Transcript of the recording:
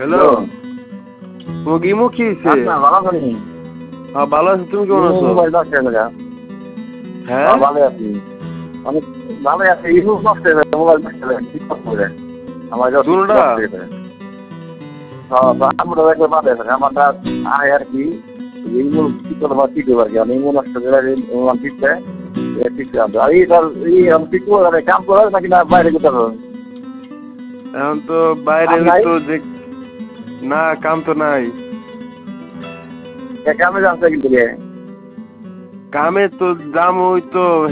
Hello, মুগিমু কি হইছে? ভালো করি। হ্যাঁ ভালো আছি, তুমি কেমন আছো? হ্যাঁ ভালো আছি, অনেক ভালো আছে। ইউজ নষ্ট হয়ে গেছে, মোবাইল নষ্ট হয়ে গেছে আমার দুটা আমরা একবার বাদে আমারটা আয় আর কি ইমুন কি করবো কি দেবো আর কি আমি ইমুন নষ্ট করে ঠিকছে ঠিকছে আর এই ঠিক করে কাম করে নাকি না বাইরে কোথাও এখন তো বাইরে তো যে না কাম তো নাই। কামে যাচ্ছে কিন্তু কামে তো দাম ওই তো